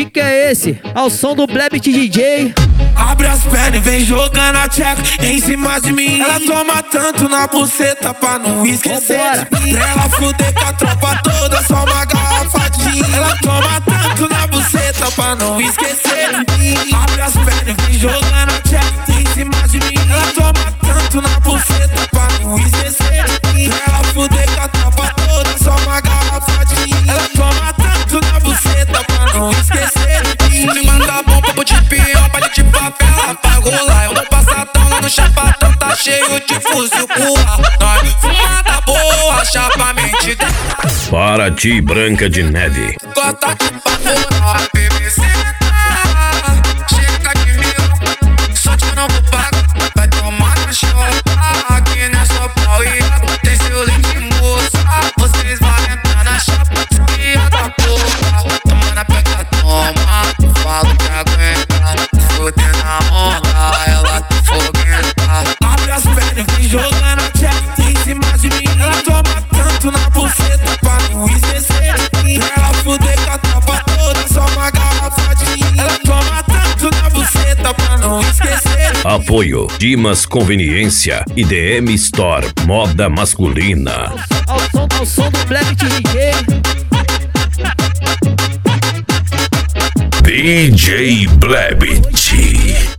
pique é esse? Ao som do Blebit DJ. Abre as pernas e vem jogando a tcheca em cima de mim. Ela toma tanto na buceta pra não esquecer de mim. Pra ela fuder com a tropa toda, só uma garrafa de gin. Ela toma tanto na buceta pra não esquecer de mim. Abre as pernas e vem jogando a tcheca em cima de mim. Ela toma tanto na buceta pra não esquecer de mim. Pra ela fuder com a tropa toda, só uma garrafa de gin. Ela toma tanto na buceta pra não esquecer de mim. Me manda bomba de pior, palha de favela pra rolar. Eu vou passadão lá no chapadão, tá cheio de fuzil com ar. Nós fumada boa, chapa mente dela. Paraty Branca de Neve. Gota de pavor, BBC. Chega de mil, só que eu não vou pagar. Vai tomar na chapa, aqui nessa pau e tem seu leite moça. Vocês vão entrar na chapa, espia da porra. Toma na pega, toma, falo que aguenta. Fudendo na onda, ela tá foguenta. Abre as pernas, vem jogando a tcheca em cima de mim. Ela toma tanto na buceta pra não esquecer de mim. Pra ela fuder com a tropa toda, só uma garrafa de gin. Ela toma tanto na buceta pra não esquecer de mim. Apoio Dimas Conveniência e DM Store Moda Masculina. Ao som do Blebit DJ. DJ Blebit.